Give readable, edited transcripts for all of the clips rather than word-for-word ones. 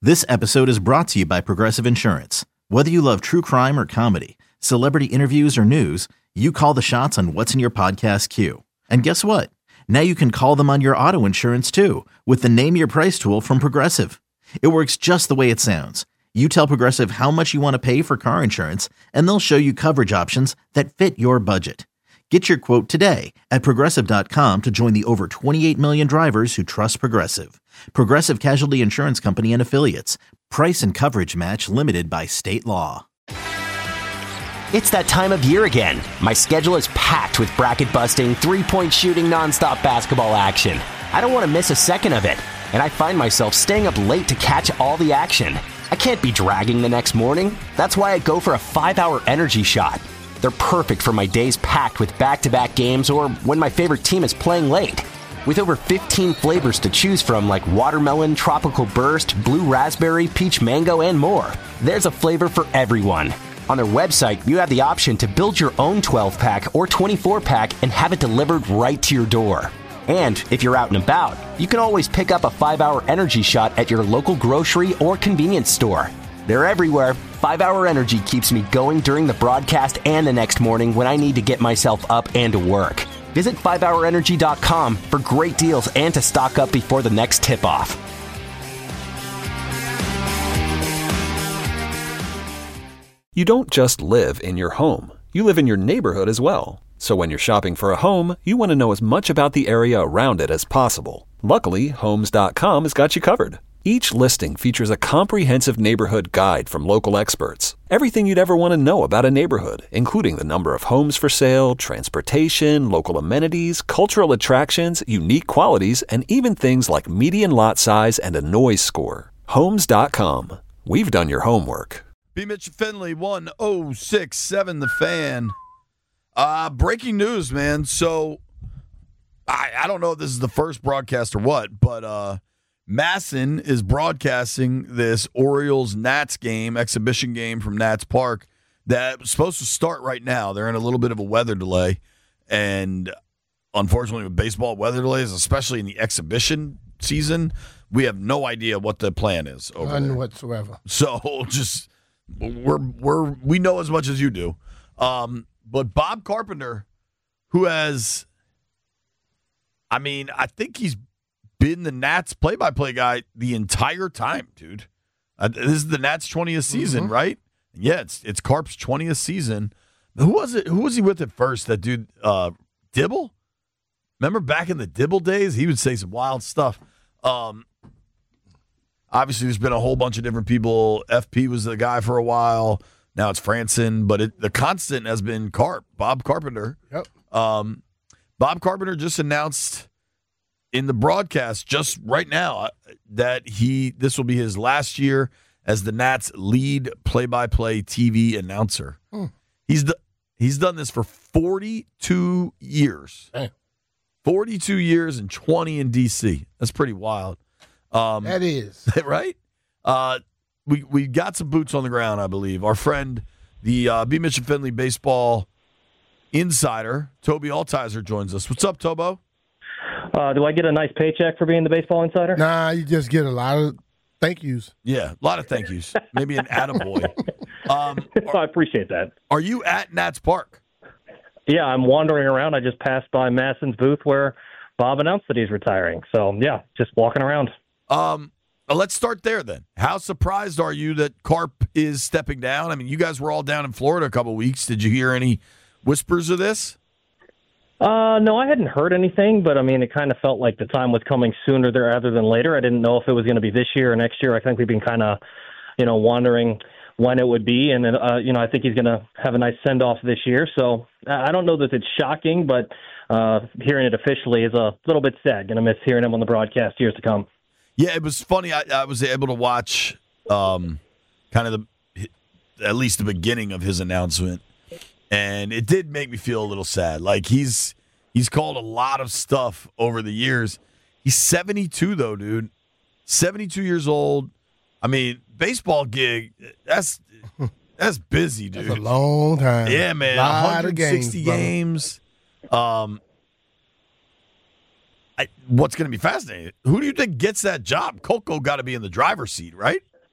This episode is brought to you by Progressive Insurance. Whether you love true crime or comedy, celebrity interviews or news, you call the shots on what's in your podcast queue. And guess what? Now you can call them on your auto insurance too with the Name Your Price tool from Progressive. It works just the way it sounds. You tell Progressive how much you want to pay for car insurance, and they'll show you coverage options that fit your budget. Get your quote today at Progressive.com to join the over 28 million drivers who trust Progressive. Progressive Casualty Insurance Company and Affiliates. Price and coverage match limited by state law. It's that time of year again. My schedule is packed with bracket-busting, three-point shooting, nonstop basketball action. I don't want to miss a second of it, and I find myself staying up late to catch all the action. I can't be dragging the next morning. That's why I go for a 5-hour energy shot. They're perfect for my days packed with back-to-back games or when my favorite team is playing late. With over 15 flavors to choose from like watermelon, tropical burst, blue raspberry, peach mango, and more, there's a flavor for everyone. On their website, you have the option to build your own 12-pack or 24-pack and have it delivered right to your door. And if you're out and about, you can always pick up a 5-hour energy shot at your local grocery or convenience store. They're everywhere. 5-hour energy keeps me going during the broadcast and the next morning when I need to get myself up and to work. Visit 5hourenergy.com for great deals and to stock up before the next tip-off. You don't just live in your home. You live in your neighborhood as well. So when you're shopping for a home, you want to know as much about the area around it as possible. Luckily, Homes.com has got you covered. Each listing features a comprehensive neighborhood guide from local experts. Everything you'd ever want to know about a neighborhood, including the number of homes for sale, transportation, local amenities, cultural attractions, unique qualities, and even things like median lot size and a noise score. Homes.com. We've done your homework. B. Mitch Finley, 1067 The Fan. Breaking news, man. So, I don't know if this is the first broadcast or what, but Masson is broadcasting this Orioles-Nats game, exhibition game from Nats Park that was supposed to start right now. They're in a little bit of a weather delay, and unfortunately with baseball weather delays, especially in the exhibition season, we have no idea what the plan is over there. None whatsoever. So just we know as much as you do. But Bob Carpenter, who has, I think he's been the Nats play-by-play guy the entire time, dude. This is the Nats' 20th season, right? Yeah, it's Carp's 20th season. Who was it? Who was he with at first? That dude, Dibble? Remember back in the Dibble days? He would say some wild stuff. Obviously, there's been a whole bunch of different people. FP was the guy for a while. Now it's Franson, but the constant has been Bob Carpenter. Yep. Bob Carpenter just announced in the broadcast just right now that this will be his last year as the Nats' lead play-by-play TV announcer. He's done this for 42 years. Damn. 42 years and 20 in D.C. That's pretty wild. That is. Right? We got some boots on the ground, I believe. Our friend, the B. Mitch and Finley baseball insider, Toby Altizer, joins us. What's up, Tobo? Do I get a nice paycheck for being the baseball insider? Nah, you just get a lot of thank yous. Yeah, a lot of thank yous. Maybe an attaboy. I appreciate that. Are you at Nats Park? Yeah, I'm wandering around. I just passed by Masson's booth where Bob announced that he's retiring. So, yeah, just walking around. Let's start there then. How surprised are you that Carp is stepping down? I mean, you guys were all down in Florida a couple of weeks. Did you hear any whispers of this? No, I hadn't heard anything, but it kind of felt like the time was coming sooner rather than later. I didn't know if it was going to be this year or next year. I think we've been kind of, wondering when it would be. And then, I think he's going to have a nice send-off this year. So I don't know that it's shocking, but hearing it officially is a little bit sad. Going to miss hearing him on the broadcast years to come. Yeah, it was funny. I was able to watch kind of at least the beginning of his announcement, and it did make me feel a little sad. Like he's called a lot of stuff over the years. He's 72 though, dude. 72 years old. I mean, baseball gig. That's busy, dude. That's a long time. Yeah, man. 160 games. What's going to be fascinating? Who do you think gets that job? Coco got to be in the driver's seat, right?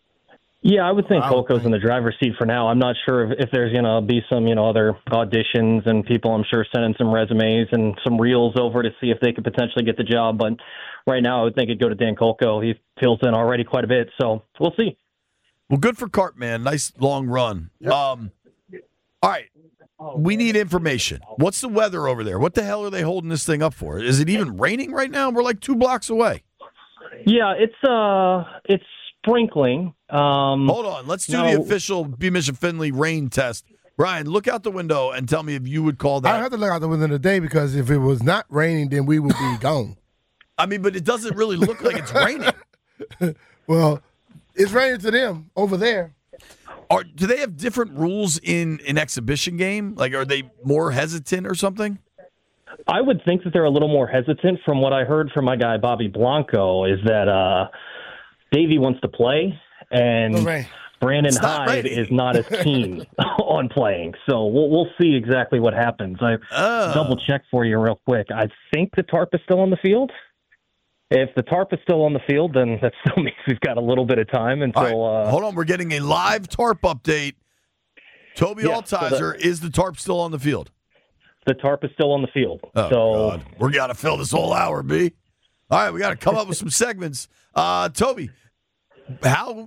Yeah, I would think Colco's in the driver's seat for now. I'm not sure if there's going to be some, other auditions and people, I'm sure, sending some resumes and some reels over to see if they could potentially get the job. But right now, I would think it'd go to Dan Colco. He fills in already quite a bit, so we'll see. Well, good for Cartman. Nice long run. Yep. All right. We need information. What's the weather over there? What the hell are they holding this thing up for? Is it even raining right now? We're like 2 blocks away. Yeah, it's sprinkling. Hold on. Let's do the official B. Mission Finley rain test. Brian, look out the window and tell me if you would call that. I have to look out the window today because if it was not raining, then we would be gone. I mean, but it doesn't really look like it's raining. Well, it's raining to them over there. Do they have different rules in an exhibition game? Like, are they more hesitant or something? I would think that they're a little more hesitant. From what I heard from my guy Bobby Blanco, is that Davey wants to play, and Brandon Hyde is not as keen on playing. So we'll see exactly what happens. I double check for you real quick. I think the tarp is still on the field. If the tarp is still on the field, then that still means we've got a little bit of time until. Right. Hold on, we're getting a live tarp update. Toby Altizer, is the tarp still on the field? The tarp is still on the field. Oh, God. We got to fill this whole hour, B. All right, we got to come up with some segments. Toby, how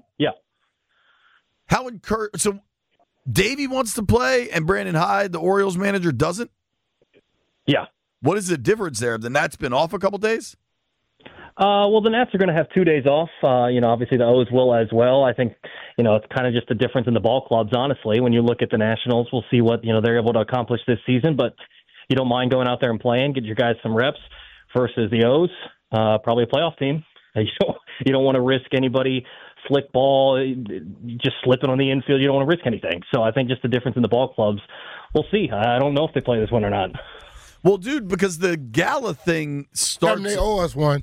so Davey wants to play and Brandon Hyde, the Orioles manager, doesn't? Yeah. What is the difference there? The Nats been off a couple days? Well, the Nats are going to have 2 days off. Obviously the O's will as well. I think, it's kind of just a difference in the ball clubs, honestly. When you look at the Nationals, we'll see what, they're able to accomplish this season. But you don't mind going out there and playing, get your guys some reps versus the O's, probably a playoff team. You don't want to risk anybody slick ball, just slipping on the infield. You don't want to risk anything. So I think just the difference in the ball clubs. We'll see. I don't know if they play this one or not. Well, dude, because the gala thing starts. They owe us one.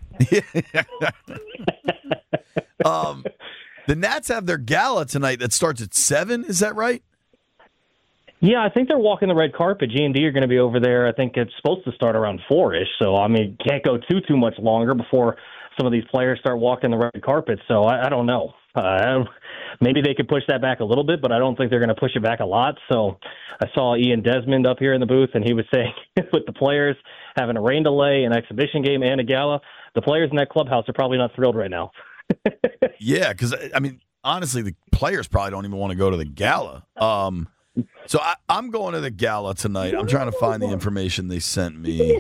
The Nats have their gala tonight that starts at 7. Is that right? Yeah, I think they're walking the red carpet. G&D are going to be over there. I think it's supposed to start around 4-ish. So, can't go too much longer before some of these players start walking the red carpet. So, I don't know. Maybe they could push that back a little bit, but I don't think they're going to push it back a lot. So I saw Ian Desmond up here in the booth, and he was saying with the players having a rain delay, an exhibition game, and a gala, the players in that clubhouse are probably not thrilled right now. Yeah, because, honestly, the players probably don't even want to go to the gala. So I'm going to the gala tonight. I'm trying to find the information they sent me.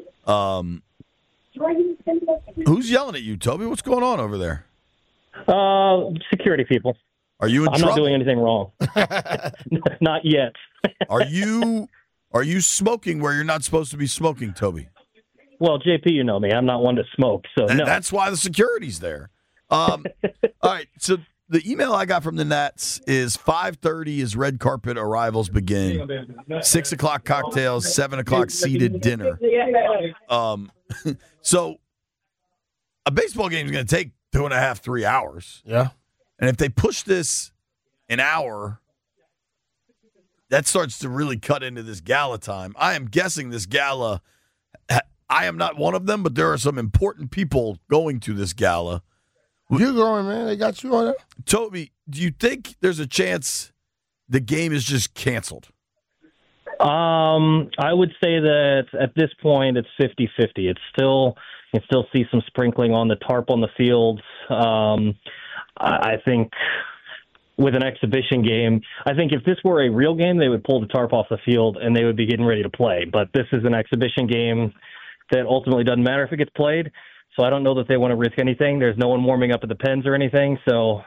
Who's yelling at you, Toby? What's going on over there? Security people. Are you in trouble? I'm not doing anything wrong. Not yet. Are you smoking where you're not supposed to be smoking, Toby? Well, JP, you know me. I'm not one to smoke, so no. That's why the security's there. All right, so the email I got from the Nats is 5:30 is red carpet arrivals begin. 6 o'clock cocktails, 7 o'clock seated dinner. So a baseball game is going to take 2.5, 3 hours. Yeah. And if they push this an hour, that starts to really cut into this gala time. I am guessing this gala, I am not one of them, but there are some important people going to this gala. You're going, man. They got you on there. Toby, do you think there's a chance the game is just canceled? I would say that at this point it's 50-50. You can still see some sprinkling on the tarp on the field. I think with an exhibition game, I think if this were a real game, they would pull the tarp off the field and they would be getting ready to play. But this is an exhibition game that ultimately doesn't matter if it gets played. So I don't know that they want to risk anything. There's no one warming up at the pens or anything. So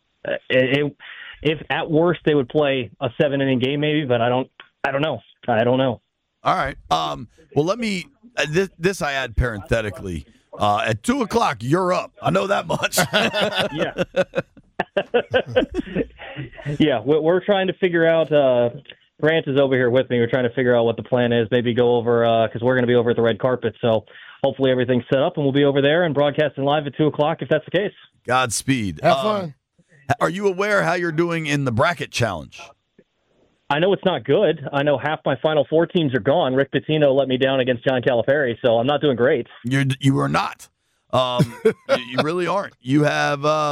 if at worst they would play a 7-inning game maybe, but I don't know. I don't know. All right. Well, let me this I add parenthetically. At 2 o'clock, you're up. I know that much. Yeah. Yeah, we're trying to figure out. Grant is over here with me. We're trying to figure out what the plan is. Maybe go over because we're going to be over at the red carpet. So hopefully everything's set up and we'll be over there and broadcasting live at 2 o'clock if that's the case. Godspeed. Have fun. Are you aware how you're doing in the bracket challenge? I know it's not good. I know half my Final Four teams are gone. Rick Pitino let me down against John Calipari, so I'm not doing great. You are not. You really aren't. You have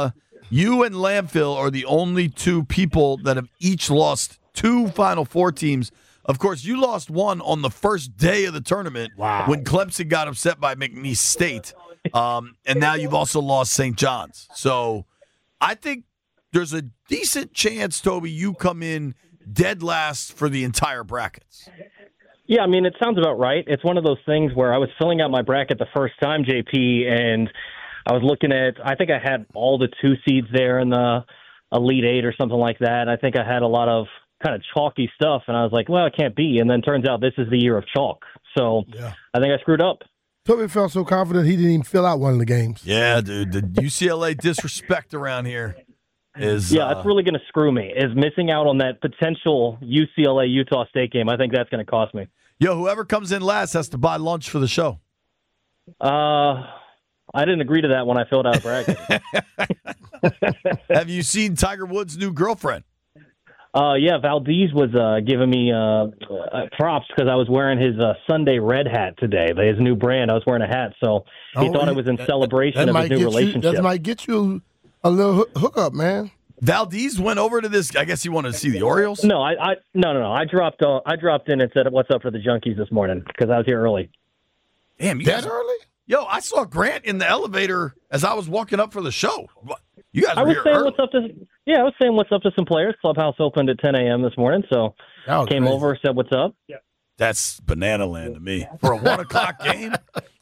You and Landfill are the only two people that have each lost two Final Four teams. Of course, you lost one on the first day of the tournament when Clemson got upset by McNeese State. And now you've also lost St. John's. So I think there's a decent chance, Toby, you come in dead last for the entire brackets. Yeah, I mean, it sounds about right. It's one of those things where I was filling out my bracket the first time, JP, and I was looking at, I think I had all the 2 seeds there in the Elite Eight or something like that. I think I had a lot of kind of chalky stuff, and I was like, well, it can't be. And then turns out this is the year of chalk. So I think I screwed up. Toby felt so confident he didn't even fill out one of the games. Yeah, dude. The UCLA disrespect around here is... it's really going to screw me, is missing out on that potential UCLA-Utah State game. I think that's going to cost me. Yo, whoever comes in last has to buy lunch for the show. I didn't agree to that when I filled out a bracket. Have you seen Tiger Woods' new girlfriend? Yeah, Valdez was giving me props because I was wearing his Sunday Red hat today. His new brand. I was wearing a hat, so he thought I was in celebration of his new relationship. That might get you a little hookup, man. Valdez went over to this. I guess he wanted to see the Orioles. No, no. I dropped in and said, "What's up for the Junkies this morning?" Because I was here early. Damn, you that guys, early? Yo, I saw Grant in the elevator as I was walking up for the show. You guys I were was here saying early. I was saying what's up to some players. Clubhouse opened at 10 a.m. this morning, so came over, said what's up. Yeah. That's banana land to me for a 1 o'clock game.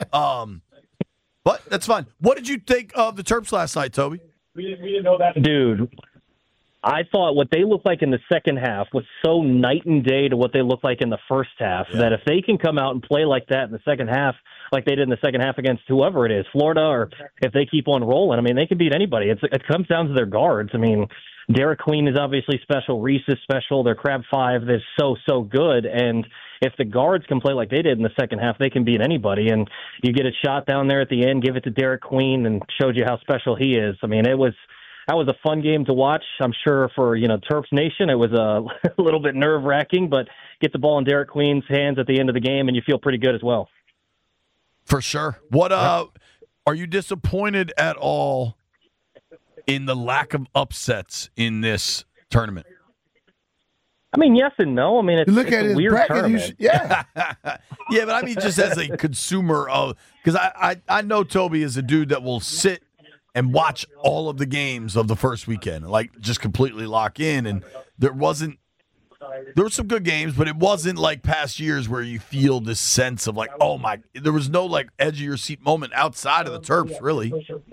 But that's fine. What did you think of the Terps last night, Toby? We didn't know that. Dude, I thought what they looked like in the second half was so night and day to what they looked like in the first half that if they can come out and play like that in the second half, like they did in the second half against whoever it is, Florida, or if they keep on rolling, I mean, they can beat anybody. It comes down to their guards. I mean, Derek Queen is obviously special. Reese is special. Their Crab Five is so good. And if the guards can play like they did in the second half, they can beat anybody. And you get a shot down there at the end, give it to Derek Queen, and showed you how special he is. I mean, that was a fun game to watch. I'm sure for, Terps Nation, it was a little bit nerve-wracking, but get the ball in Derek Queen's hands at the end of the game, and you feel pretty good as well. For sure. What are you disappointed at all in the lack of upsets in this tournament? I mean, yes and no. I mean, it's a weird bracket, tournament. Yeah, but I mean, just as a consumer of, because I know Toby is a dude that will sit and watch all of the games of the first weekend, like just completely lock in. And there were some good games, but it wasn't like past years where you feel this sense of like, oh my, there was no like edge of your seat moment outside of the Terps, really.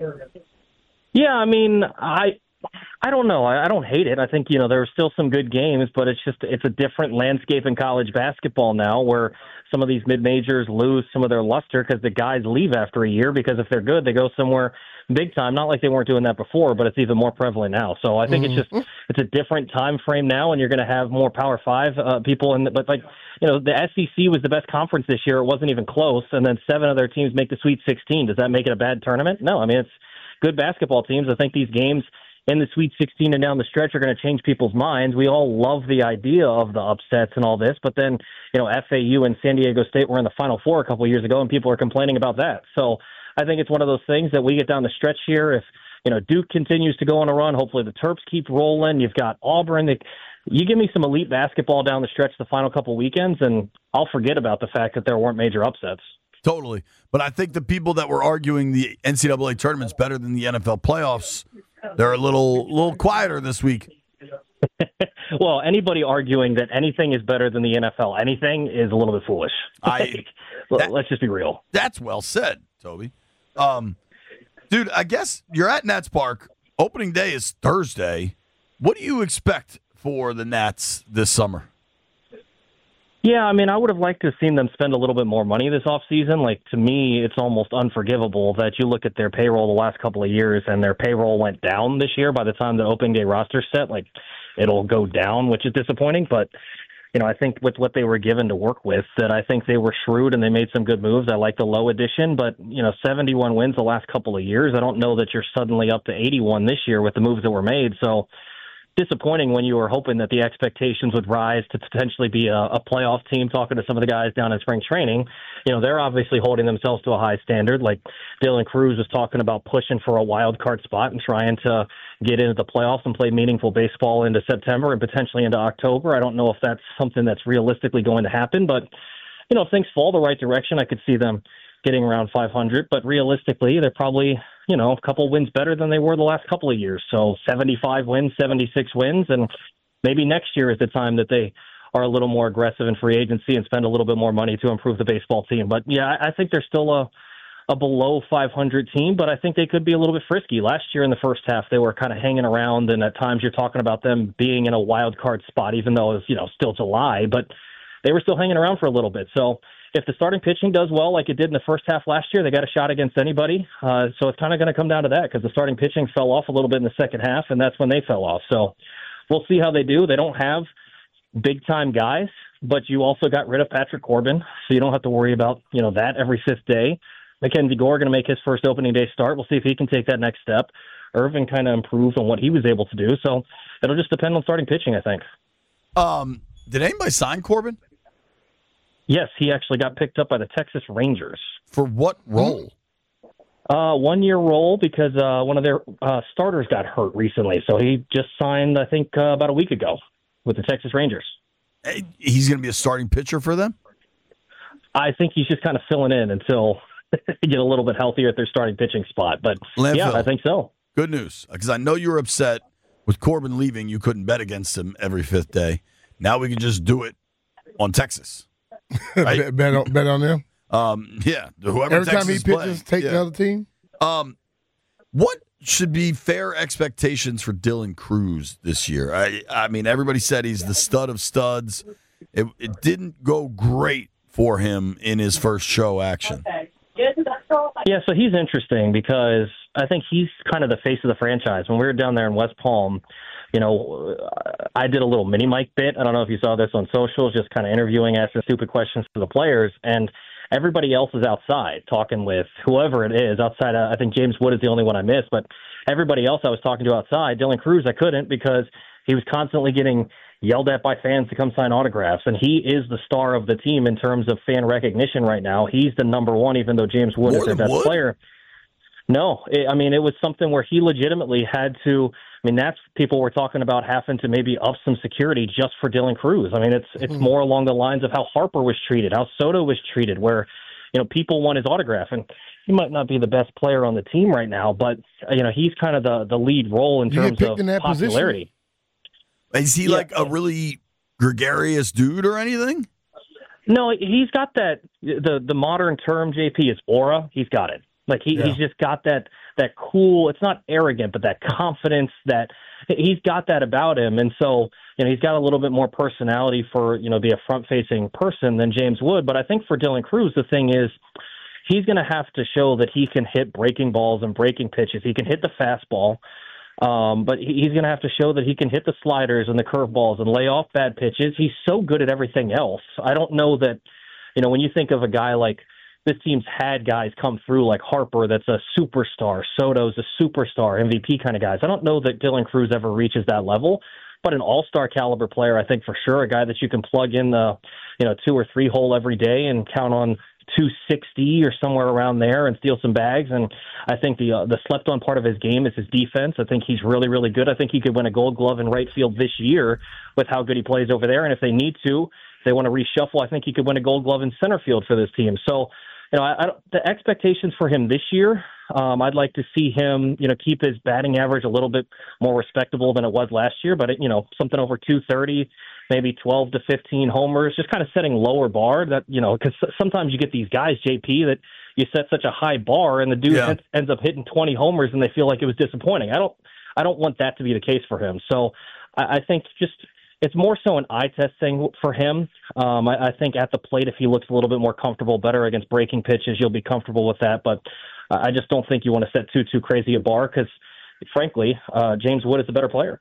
Yeah, I mean, I don't know. I don't hate it. I think, there are still some good games, but it's a different landscape in college basketball now where some of these mid-majors lose some of their luster because the guys leave after a year because if they're good, they go somewhere big time. Not like they weren't doing that before, but it's even more prevalent now. So I think it's a different time frame now, and you're going to have more Power 5 people. But the SEC was the best conference this year. It wasn't even close, and then 7 of their teams make the Sweet 16. Does that make it a bad tournament? No. I mean, it's good basketball teams. I think these games in the Sweet 16 and down the stretch are going to change people's minds. We all love the idea of the upsets and all this, but then, FAU and San Diego State were in the Final Four a couple of years ago, and people are complaining about that. So I think it's one of those things that we get down the stretch here. If, Duke continues to go on a run, hopefully the Terps keep rolling. You've got Auburn. You give me some elite basketball down the stretch the final couple weekends, and I'll forget about the fact that there weren't major upsets. Totally. But I think the people that were arguing the NCAA tournament's better than the NFL playoffs, they're a little quieter this week. Well, anybody arguing that anything is better than the NFL, anything is a little bit foolish. Let's just be real. That's well said, Toby. Dude, I guess you're at Nats Park. Opening day is Thursday. What do you expect for the Nats this summer? Yeah, I mean, I would have liked to have seen them spend a little bit more money this offseason. Like, to me, it's almost unforgivable that you look at their payroll the last couple of years and their payroll went down this year by the time the opening day roster's set. Like, it'll go down, which is disappointing. But, I think with what they were given to work with, that I think they were shrewd and they made some good moves. I like the low addition, but, 71 wins the last couple of years. I don't know that you're suddenly up to 81 this year with the moves that were made. So, disappointing when you were hoping that the expectations would rise to potentially be a playoff team. Talking to some of the guys down in spring training, they're obviously holding themselves to a high standard. Like Dylan Cruz was talking about pushing for a wild card spot and trying to get into the playoffs and play meaningful baseball into September and potentially into October. I don't know if that's something that's realistically going to happen, but if things fall the right direction, I could see them getting around 500. But realistically, they're probably a couple wins better than they were the last couple of years. So 75 wins, 76 wins, and maybe next year is the time that they are a little more aggressive in free agency and spend a little bit more money to improve the baseball team. But yeah, I think they're still a below 500 team, but I think they could be a little bit frisky. Last year in the first half, they were kind of hanging around, and at times you're talking about them being in a wild card spot, even though it's still July, but they were still hanging around for a little bit. So if the starting pitching does well like it did in the first half last year, they got a shot against anybody. So it's kind of going to come down to that because the starting pitching fell off a little bit in the second half, and that's when they fell off. So we'll see how they do. They don't have big-time guys, but you also got rid of Patrick Corbin, so you don't have to worry about that every fifth day. Mackenzie Gore going to make his first opening day start. We'll see if he can take that next step. Irvin kind of improved on what he was able to do, so it'll just depend on starting pitching, I think. Did anybody sign Corbin? Yes, he actually got picked up by the Texas Rangers. For what role? 1-year role because one of their starters got hurt recently. So he just signed, I think, about a week ago with the Texas Rangers. He's going to be a starting pitcher for them? I think he's just kind of filling in until they get a little bit healthier at their starting pitching spot. But, yeah, I think so. Good news, because I know you were upset with Corbin leaving. You couldn't bet against him every fifth day. Now we can just do it on Texas. Right? bet on them. Yeah, whoever every Texas time he pitches, take the other team. What should be fair expectations for Dylan Cruz this year? I mean, everybody said he's the stud of studs. It didn't go great for him in his first show action. Yeah, so he's interesting because I think he's kind of the face of the franchise. When we were down there in West Palm, I did a little mini mic bit. I don't know if you saw this on socials, just kind of interviewing, asking stupid questions to the players. And everybody else is outside talking with whoever it is outside. I think James Wood is the only one I missed, but everybody else I was talking to outside, Dylan Cruz, I couldn't because he was constantly getting yelled at by fans to come sign autographs. And he is the star of the team in terms of fan recognition right now. He's the number one, even though James Wood is their best player. No, it was something where he legitimately had to. That's people were talking about having to maybe up some security just for Dylan Cruz. It's more along the lines of how Harper was treated, how Soto was treated, where people want his autograph, and he might not be the best player on the team right now, but he's kind of the lead role in terms of popularity. Is he like a really gregarious dude or anything? No, he's got that. The modern term, JP, is aura. He's got it. Like he's just got that cool, it's not arrogant, but that confidence that he's got that about him. And so, he's got a little bit more personality for, be a front facing person than James Wood. But I think for Dylan Cruz, the thing is he's going to have to show that he can hit breaking balls and breaking pitches. He can hit the fastball, but he's going to have to show that he can hit the sliders and the curveballs and lay off bad pitches. He's so good at everything else. I don't know that, when you think of a guy like, this team's had guys come through like Harper, that's a superstar. Soto's a superstar, MVP kind of guys. I don't know that Dylan Cruz ever reaches that level, but an all-star caliber player, I think for sure, a guy that you can plug in the 2 or 3 hole every day and count on 260 or somewhere around there and steal some bags. And I think the slept-on part of his game is his defense. I think he's really, really good. I think he could win a Gold Glove in right field this year with how good he plays over there. And if they need to, if they want to reshuffle, I think he could win a Gold Glove in center field for this team. So, the expectations for him this year, I'd like to see him, keep his batting average a little bit more respectable than it was last year. But, something over 230, maybe 12 to 15 homers, just kind of setting lower bar that, because sometimes you get these guys, JP, that you set such a high bar and the dude ends up hitting 20 homers and they feel like it was disappointing. I don't want that to be the case for him. So I think it's more so an eye test thing for him. I think at the plate, if he looks a little bit more comfortable, better against breaking pitches, you'll be comfortable with that. But I just don't think you want to set too crazy a bar because, frankly, James Wood is the better player.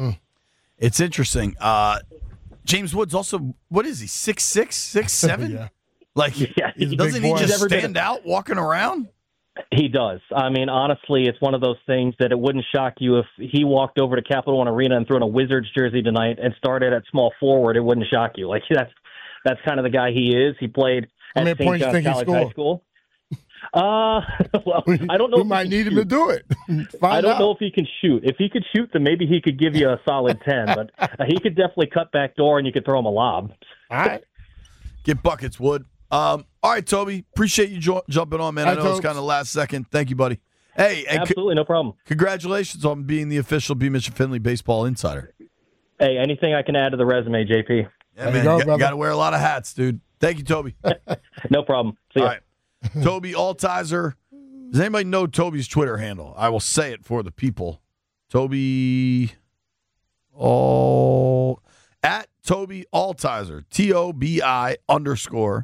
It's interesting. James Wood's also, what is he, 6'6", 6'7"? Yeah. Like, doesn't he just stand out walking around? He does. I mean, honestly, it's one of those things that it wouldn't shock you if he walked over to Capital One Arena and threw in a Wizards jersey tonight and started at small forward. It wouldn't shock you. Like that's kind of the guy he is. He played at St. John's College High School. Well, I don't know. We might need him to do it. I don't know if he can shoot. If he could shoot, then maybe he could give you a solid 10. But he could definitely cut back door, and you could throw him a lob. All right. Get buckets, Wood. All right, Toby. Appreciate you jumping on, man. I know it's kind of last second. Thank you, buddy. Hey, absolutely, no problem. Congratulations on being the official B. Mitchell Finley Baseball Insider. Hey, anything I can add to the resume, JP? Yeah, man. You got to wear a lot of hats, dude. Thank you, Toby. No problem. See ya. All right. Toby Altizer. Does anybody know Toby's Twitter handle? I will say it for the people. Toby at Toby Altizer. TOBI_ALTI.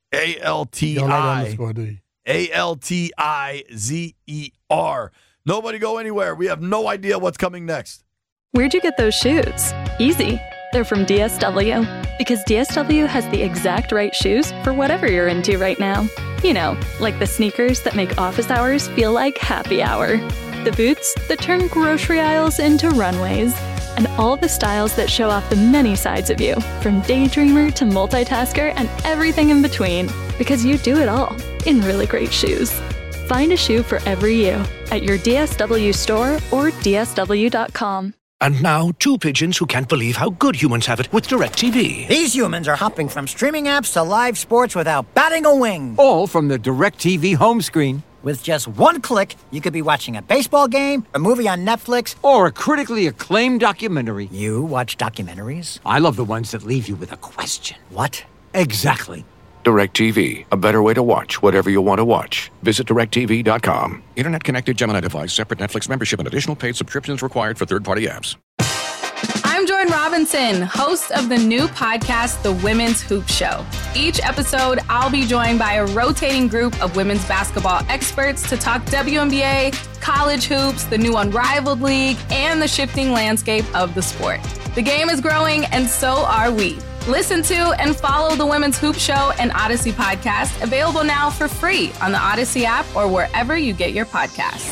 ALTIZER. Nobody go anywhere. We have no idea what's coming next. Where'd you get those shoes? Easy. They're from DSW. Because DSW has the exact right shoes for whatever you're into right now. You know, like the sneakers that make office hours feel like happy hour. The boots that turn grocery aisles into runways. And all the styles that show off the many sides of you, from daydreamer to multitasker and everything in between. Because you do it all in really great shoes. Find a shoe for every you at your DSW store or DSW.com. And now, two pigeons who can't believe how good humans have it with DirecTV. These humans are hopping from streaming apps to live sports without batting a wing. All from the DirecTV home screen. With just one click, you could be watching a baseball game, a movie on Netflix, or a critically acclaimed documentary. You watch documentaries? I love the ones that leave you with a question. What? Exactly. DirecTV, a better way to watch whatever you want to watch. Visit DirecTV.com. Internet-connected Gemini device, separate Netflix membership, and additional paid subscriptions required for third-party apps. I'm Jordan Robinson, host of the new podcast, The Women's Hoop Show. Each episode, I'll be joined by a rotating group of women's basketball experts to talk WNBA, college hoops, the new Unrivaled League, and the shifting landscape of the sport. The game is growing, and so are we. Listen to and follow The Women's Hoop Show and Odyssey podcast, available now for free on the Odyssey app or wherever you get your podcasts.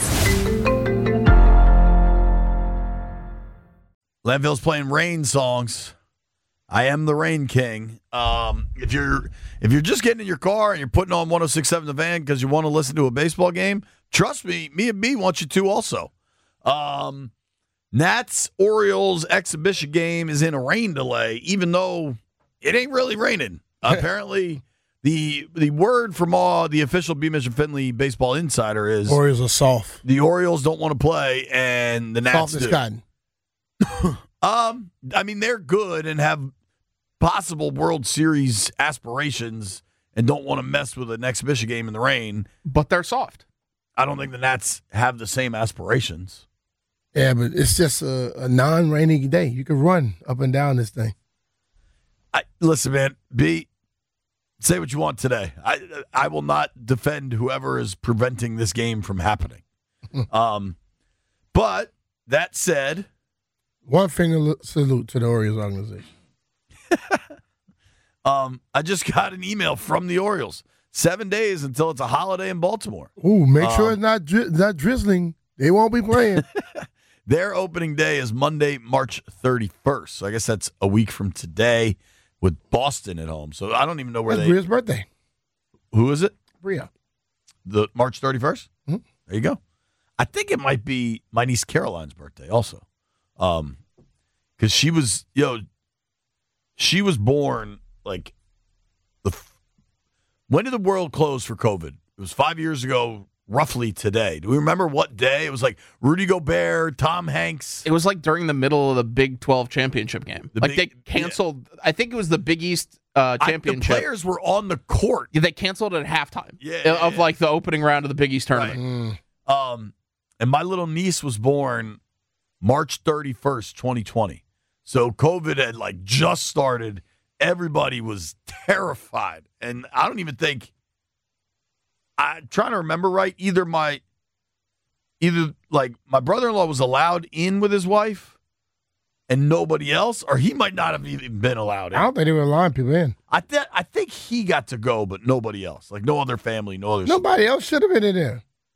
Leadville's playing rain songs. I am the Rain King. If you're just getting in your car and you're putting on 106.7 The Van because you want to listen to a baseball game, trust me and B want you to also. Nats Orioles exhibition game is in a rain delay, even though it ain't really raining. Apparently, the word from the official B. Mitchell Finley Baseball Insider is Orioles are soft. The Orioles don't want to play, and the Nats soft as cotton. I mean, they're good and have possible World Series aspirations and don't want to mess with an exhibition game in the rain. But they're soft. I don't think the Nats have the same aspirations. Yeah, but it's just a non-rainy day. You can run up and down this thing. Listen, man, B, say what you want today. I will not defend whoever is preventing this game from happening. But that said, one finger salute to the Orioles organization. I just got an email from the Orioles. 7 days until it's a holiday in Baltimore. Ooh, make sure it's not drizzling. They won't be playing. Their opening day is Monday, March 31st. So I guess that's a week from today with Boston at home. So I don't even know where Bria's birthday. Who is it? Bria. The March 31st? Mm-hmm. There you go. I think it might be my niece Caroline's birthday also. Because she was born like when did the world close for COVID? It was 5 years ago, roughly today. Do we remember what day? It was like Rudy Gobert, Tom Hanks. It was like during the middle of the Big 12 championship game. They canceled. Yeah. I think it was the Big East championship. The players were on the court. Yeah, they canceled it at halftime. Like the opening round of the Big East tournament. Right. And my little niece was born March 31st, 2020. So COVID had like just started. Everybody was terrified. And I don't even think, I'm trying to remember right, either my brother-in-law was allowed in with his wife and nobody else, or he might not have even been allowed in. I don't think they were allowing people in. I think he got to go, but nobody else. Like no other family, no other. Nobody else should have been in there.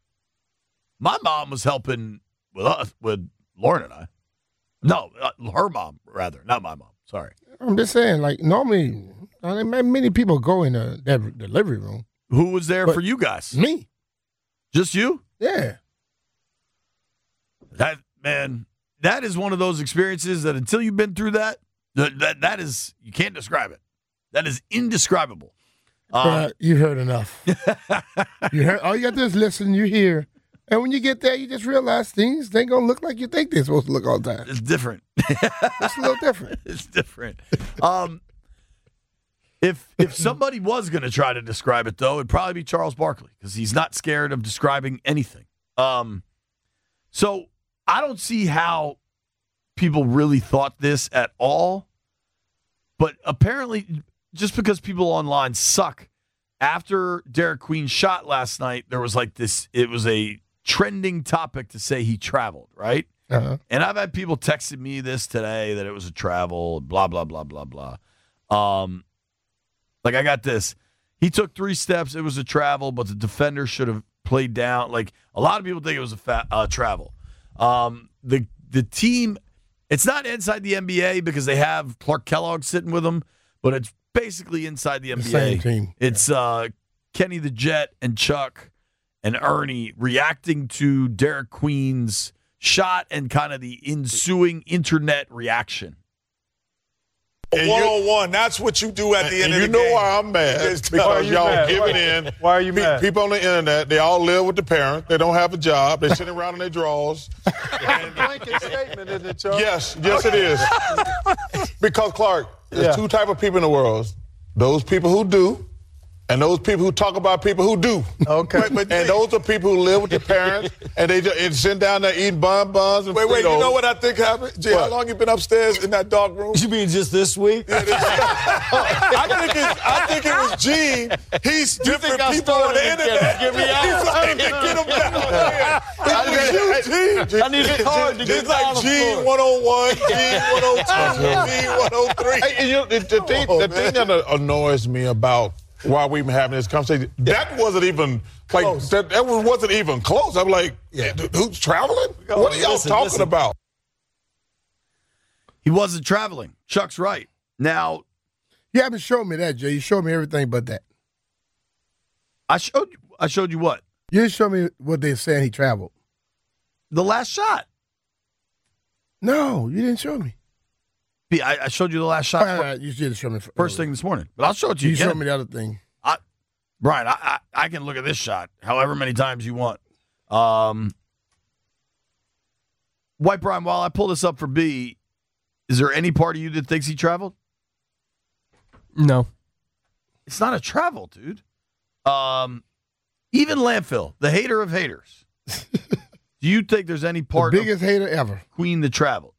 My mom was helping with us, with Lauren and I. No, her mom, rather. Not my mom. Sorry. I'm just saying, like, normally, many people go in the delivery room. Who was there for you guys? Me. Just you? Yeah. That is one of those experiences that until you've been through that is, you can't describe it. That is indescribable. You heard enough. You heard. All you got to do is listen. You hear, and when you get there, you just realize things ain't gonna look like you think they're supposed to look all the time. It's different. It's a little different. It's different. If somebody was gonna try to describe it, though, it'd probably be Charles Barkley because he's not scared of describing anything. So I don't see how people really thought this at all, but apparently, just because people online suck, after Derek Queen's shot last night, there was like this, it was a trending topic to say he traveled, right? Uh-huh. And I've had people texting me this today that it was a travel, blah, blah, blah, blah, blah. Like I got this. He took 3 steps. It was a travel, but the defender should have played down. Like a lot of people think it was a travel. The team, it's not inside the NBA because they have Clark Kellogg sitting with them, but it's basically inside the NBA. Same team. It's Kenny the Jet and Chuck and Ernie reacting to Derek Queen's shot and kind of the ensuing internet reaction. One-on-one, that's what you do at the end of the game. You know why I'm mad? Because y'all giving in. Why are you mad? People on the internet, they all live with the parent. They don't have a job. They're sitting around in their drawers. Blanket statement, isn't it, Charles? Yes, it is. Because, Clark, there's 2 types of people in the world. Those people who do, and those people who talk about people who do. Okay. And those are people who live with their parents, and they just sit down there eating buns and Wait, Fritos. you know what I think happened? Jay, how long you been upstairs in that dark room? You mean just this week? I think it was Gene. He's different people on the internet. Get me out. He's trying to get him down there. It was you, Gene. I need a card to get It's like Gene 101, Gene 102, Gene 103. Hey, the thing that annoys me about why we've been having this conversation, that wasn't even like that wasn't even close. I'm like, who's traveling? What are y'all talking about? He wasn't traveling. Chuck's right. Now, you haven't shown me that, Jay. You showed me everything but that. I showed you what? You didn't show me what they're saying he traveled. The last shot. No, you didn't show me. I showed you the last shot. You did show me first thing this morning, but I'll show it to you. You again. showed me the other thing. Brian, I can look at this shot however many times you want. White Brian, while I pull this up for B, is there any part of you that thinks he traveled? No. It's not a travel, dude. Even Landfill, the hater of haters. Do you think there's any part the biggest hater ever? Queen that traveled?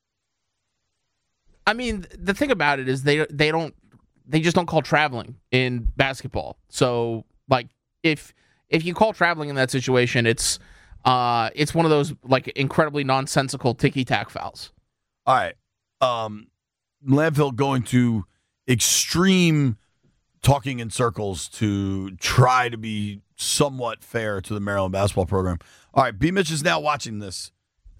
I mean, the thing about it is they just don't call traveling in basketball. So, like, if you call traveling in that situation, it's one of those like incredibly nonsensical ticky-tack fouls. All right, Landfill going to extreme talking in circles to try to be somewhat fair to the Maryland basketball program. All right, B. Mitch is now watching this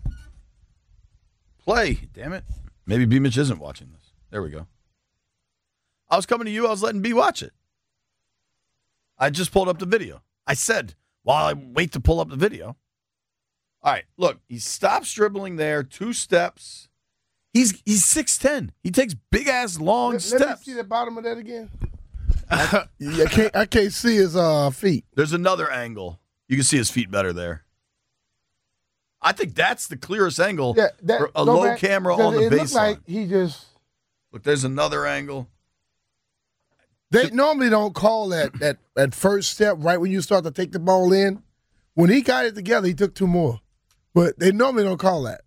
play. Damn it. Maybe B. Mitch isn't watching this. There we go. I was coming to you. I was letting B watch it. I just pulled up the video. I said, while I wait to pull up the video. All right, look. He stops dribbling there. 2 steps. He's 6'10". He takes big-ass long steps. Let me see the bottom of that again. I can't see his feet. There's another angle. You can see his feet better there. I think that's the clearest angle for a low camera on the baseline. It looks like he just... Look, there's another angle. They normally don't call that first step right when you start to take the ball in. When he got it together, he took 2 more. But they normally don't call that.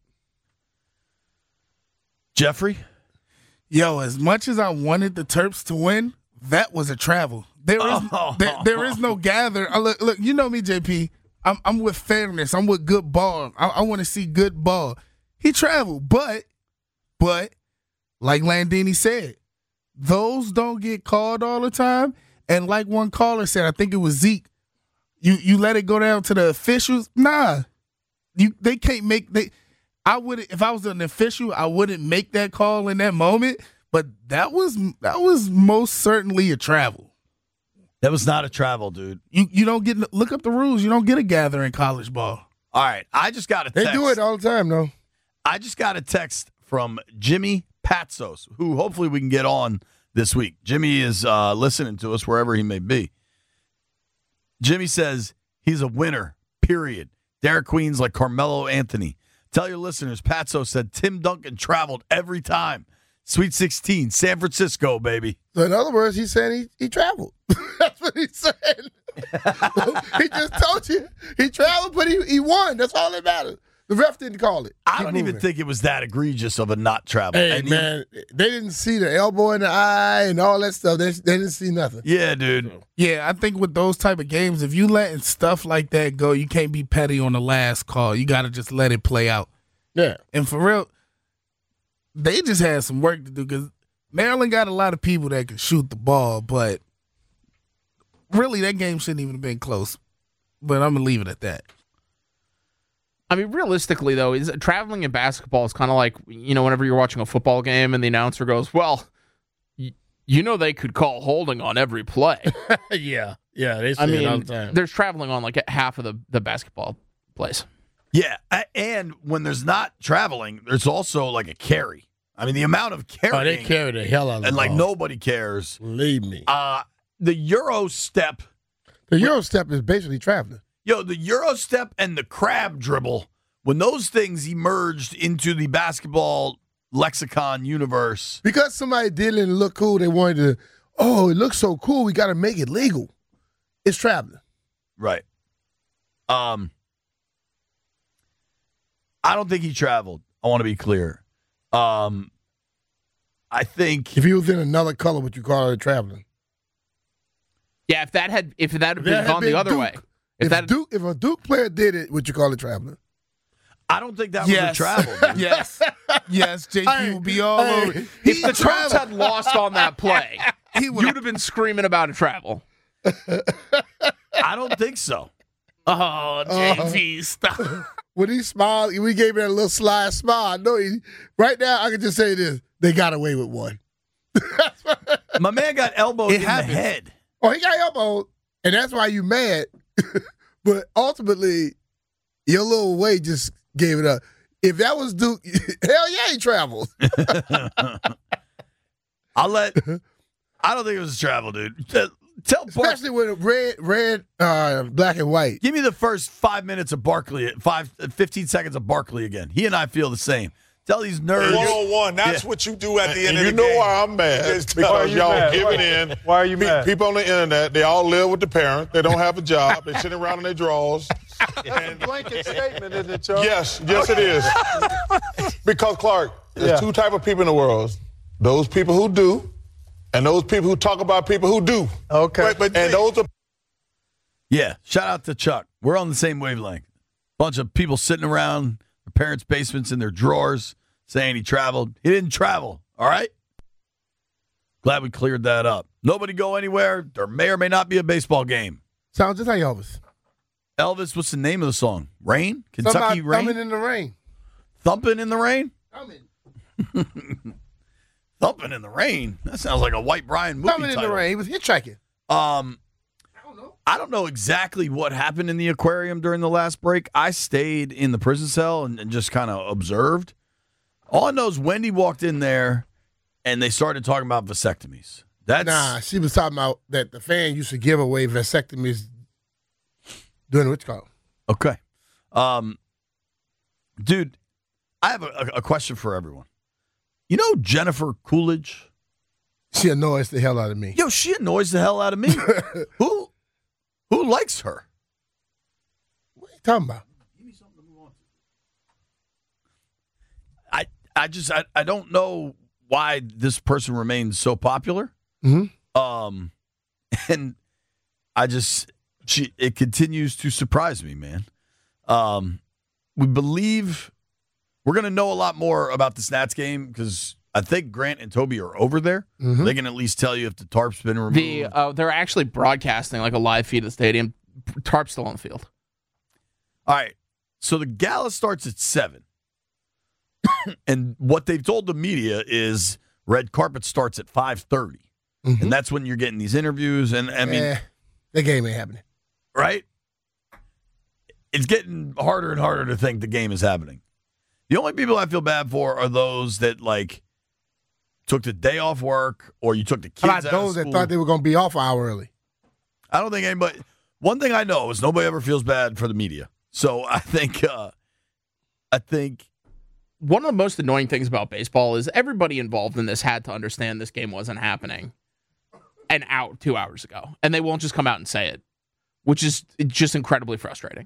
Jeffrey? Yo, as much as I wanted the Terps to win, that was a travel. There is no gather. Look, you know me, JP. I'm with fairness. I'm with good ball. I want to see good ball. He traveled, but like Landini said, those don't get called all the time. And like one caller said, I think it was Zeke, You let it go down to the officials? Nah. They can't make I wouldn't, if I was an official, I wouldn't make that call in that moment, but that was most certainly a travel. That was not a travel, dude. You don't get, look up the rules. You don't get a gather in college ball. All right, I just got a text. They do it all the time, though. I just got a text from Jimmy Patsos, who hopefully we can get on this week. Jimmy is listening to us wherever he may be. Jimmy says he's a winner, period. Derek Queen's like Carmelo Anthony. Tell your listeners, Patsos said Tim Duncan traveled every time. Sweet 16, San Francisco, baby. So in other words, he's saying he traveled. That's what he said. He just told you he traveled, but he won. That's all that matters. The ref didn't call it. I don't even think it was that egregious of a not travel. Hey, man, they didn't see the elbow in the eye and all that stuff. They didn't see nothing. Yeah, dude. Yeah, I think with those type of games, if you letting stuff like that go, you can't be petty on the last call. You got to just let it play out. Yeah. And for real, they just had some work to do because Maryland got a lot of people that can shoot the ball, but really that game shouldn't even have been close. But I'm going to leave it at that. I mean, realistically, though, traveling in basketball is kind of like, whenever you're watching a football game and the announcer goes, well, they could call holding on every play. Yeah, they say it all the time. There's traveling on like half of the basketball plays. Yeah, and when there's not traveling, there's also like a carry. I mean, the amount of carrying. Oh, they carry the hell out of it. And like nobody cares. Believe me. The Euro step. The Euro step is basically traveling. Yo, the Euro step and the crab dribble, when those things emerged into the basketball lexicon universe. Because somebody did it and look cool, they wanted to, it looks so cool, we got to make it legal. It's traveling. Right. I don't think he traveled. I want to be clear. I think if he was in another color, would you call it traveling? Yeah, if that had been gone the other way. If a Duke player did it, would you call it traveling? I don't think that was a travel. Yes. Yes, JP would be all over. If the Terps had lost on that play, you'd have been screaming about a travel. I don't think so. Oh, JP, stop. When he smiled, we gave him that little sly smile. I know right now, I can just say this. They got away with one. My man got elbowed in the head. Oh, he got elbowed, and that's why you mad. But ultimately, your little way just gave it up. If that was Duke, hell yeah, he traveled. I don't think it was a travel, dude. Especially with red, black and white. Give me the first 5 minutes of Barkley, 15 seconds of Barkley again. He and I feel the same. Tell these nerds. 1-on-1, that's what you do at the end of the game. You know why I'm mad? Because y'all giving in. Why are you mad? People on the internet, they all live with the parent. They don't have a job. They sitting around in their drawers. It's a blanket statement, isn't it, Chuck? Yes, it is. Because, Clark, there's two type of people in the world. Those people who do, and those people who talk about people who do. Okay. And those are... Yeah, shout out to Chuck. We're on the same wavelength. Bunch of people sitting around their parents' basements in their drawers saying he traveled. He didn't travel, all right? Glad we cleared that up. Nobody go anywhere. There may or may not be a baseball game. Sounds just like Elvis. Elvis, what's the name of the song? Rain? Kentucky Rain? Thumping in the rain. Thumping in the rain? Thumping. Thumping in the rain? That sounds like a White Brian movie Thumping title. in the rain. He was hitchhiking. I don't know exactly what happened in the aquarium during the last break. I stayed in the prison cell and just kind of observed. All I know is Wendy walked in there and they started talking about vasectomies. Nah, she was talking about that the fan used to give away vasectomies doing what's called. Okay. Dude, I have a question for everyone. You know Jennifer Coolidge? She annoys the hell out of me. Yo, she annoys the hell out of me. Who likes her? What are you talking about? Give me something to move on to. I don't know why this person remains so popular. Mm-hmm. And it continues to surprise me, man. We believe we're going to know a lot more about the Snats game because I think Grant and Toby are over there. Mm-hmm. They can at least tell you if the tarp's been removed. They're actually broadcasting like a live feed of the stadium. tarp's still on the field. All right. So the gala starts at 7. And what they've told the media is red carpet starts at 5:30. Mm-hmm. And that's when you're getting these interviews. And I mean, the game ain't happening. Right? It's getting harder and harder to think the game is happening. The only people I feel bad for are those that, like, took the day off work or you took the kids out of those school. that thought they were going to be off an hour early? I don't think anybody. One thing I know is nobody ever feels bad for the media. So I think one of the most annoying things about baseball is everybody involved in this had to understand this game wasn't happening 2 hours ago, and they won't just come out and say it, which is just incredibly frustrating.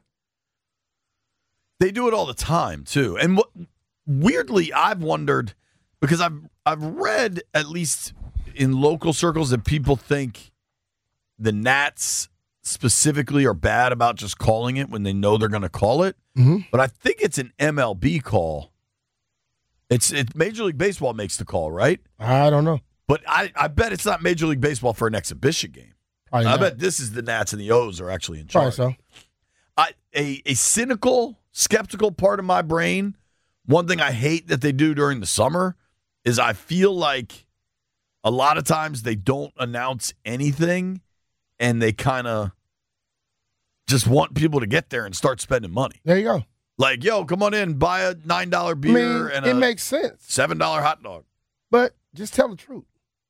They do it all the time too, and weirdly, I've wondered because I've read at least in local circles that people think the Nats specifically are bad about just calling it when they know they're going to call it. Mm-hmm. But I think it's an MLB call. It's Major League Baseball makes the call, right? I don't know. But I bet it's not Major League Baseball for an exhibition game. I bet this is the Nats and the O's are actually in charge. Probably so. A cynical, skeptical part of my brain, one thing I hate that they do during the summer is I feel like a lot of times they don't announce anything and they kind of just want people to get there and start spending money. There you go. Like, yo, come on in, buy a $9 beer and it makes sense. $7 hot dog. But just tell the truth.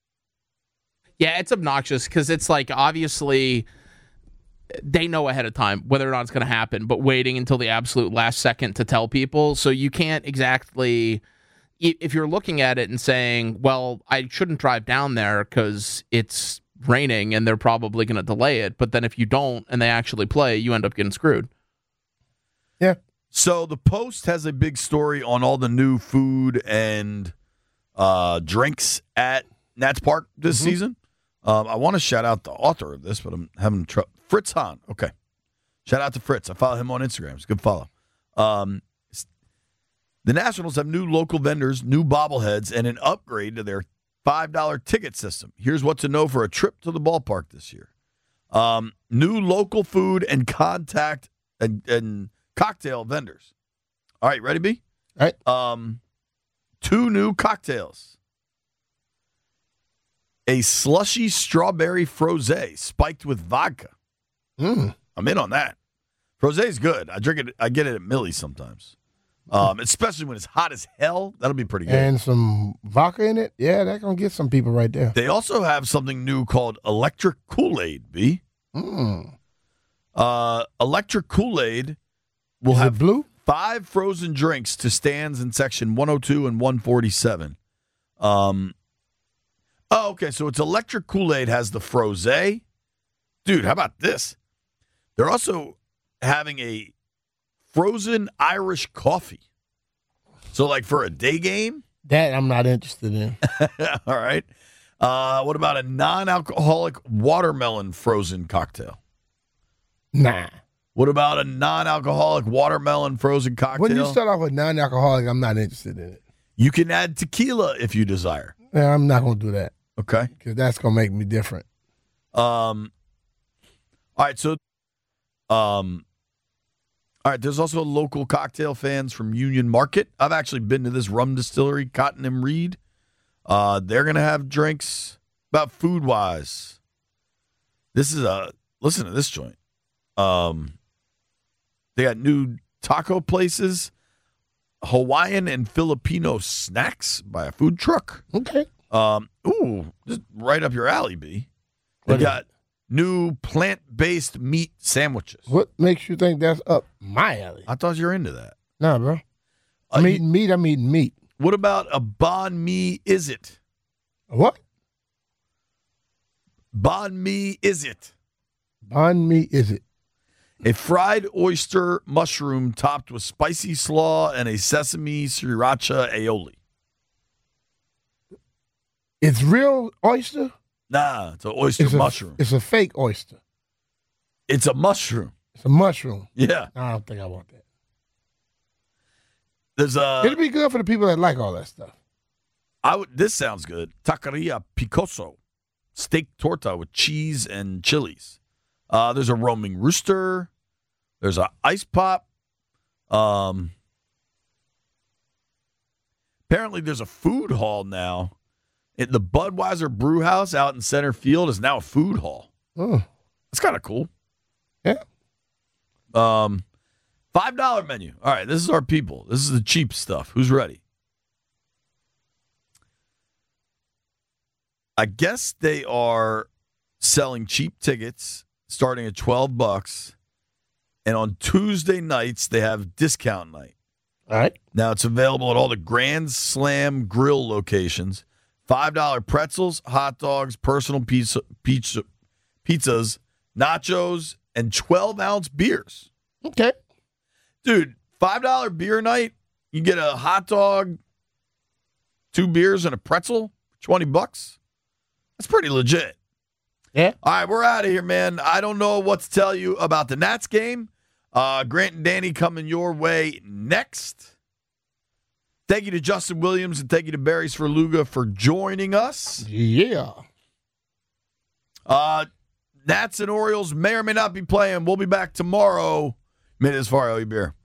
Yeah, it's obnoxious because it's like obviously they know ahead of time whether or not it's going to happen, but waiting until the absolute last second to tell people. So you can't exactly, if you're looking at it and saying, well, I shouldn't drive down there because it's raining and they're probably going to delay it. But then if you don't and they actually play, you end up getting screwed. Yeah. So the Post has a big story on all the new food and drinks at Nats Park this season. I want to shout out the author of this, but I'm having trouble. Fritz Hahn. Okay. Shout out to Fritz. I follow him on Instagram. It's a good follow. The Nationals have new local vendors, new bobbleheads, and an upgrade to their $5 ticket system. Here's what to know for a trip to the ballpark this year. New local food and contact and cocktail vendors. All right, ready, B? All right. 2 new cocktails. A slushy strawberry frosé spiked with vodka. I'm in on that. Frosé's good. I drink it. I get it at Millie's sometimes, especially when it's hot as hell. That'll be pretty good. And some vodka in it. Yeah, that's gonna get some people right there. They also have something new called Electric Kool-Aid. B. Electric Kool-Aid will have blue 5 frozen drinks to stands in section 102 and 147. Oh, okay. So it's Electric Kool-Aid has the frosé. Dude, how about this? They're also having a frozen Irish coffee. So, like, for a day game? That I'm not interested in. All right. What about a non-alcoholic watermelon frozen cocktail? Nah. What about a non-alcoholic watermelon frozen cocktail? When you start off with non-alcoholic, I'm not interested in it. You can add tequila if you desire. Yeah, I'm not going to do that. Okay. Because that's going to make me different. All right, so all right, there's also local cocktail fans from Union Market. I've actually been to this rum distillery, Cotton and Reed. They're going to have drinks. About food-wise, listen to this joint. They got new taco places, Hawaiian and Filipino snacks by a food truck. Okay. Just right up your alley, B. They got new plant-based meat sandwiches. What makes you think that's up my alley? I thought you were into that. Nah, bro. I'm eating meat. What about a banh mi is it? What? Banh mi is it? Banh mi is it? A fried oyster mushroom topped with spicy slaw and a sesame sriracha aioli. It's real oyster? Nah, it's an oyster mushroom. It's a fake oyster. It's a mushroom. It's a mushroom. Yeah. I don't think I want that. It'll be good for the people that like all that stuff. This sounds good. Taqueria Picoso. Steak torta with cheese and chilies. There's a roaming rooster. There's an ice pop. Apparently, there's a food hall now. The Budweiser Brew House out in center field is now a food hall. Oh. That's kind of cool. Yeah. $5 menu. All right, this is our people. This is the cheap stuff. Who's ready? I guess they are selling cheap tickets starting at $12. And on Tuesday nights, they have discount night. All right. Now, it's available at all the Grand Slam Grill locations. $5 pretzels, hot dogs, personal pizzas, nachos, and 12-ounce beers. Okay. Dude, $5 beer night, you get a hot dog, 2 beers, and a pretzel for $20. That's pretty legit. Yeah. All right, we're out of here, man. I don't know what to tell you about the Nats game. Grant and Danny coming your way next. Thank you to Justin Williams and thank you to Barry Sverluga for joining us. Yeah. Nats and Orioles may or may not be playing. We'll be back tomorrow. Minutes for beer.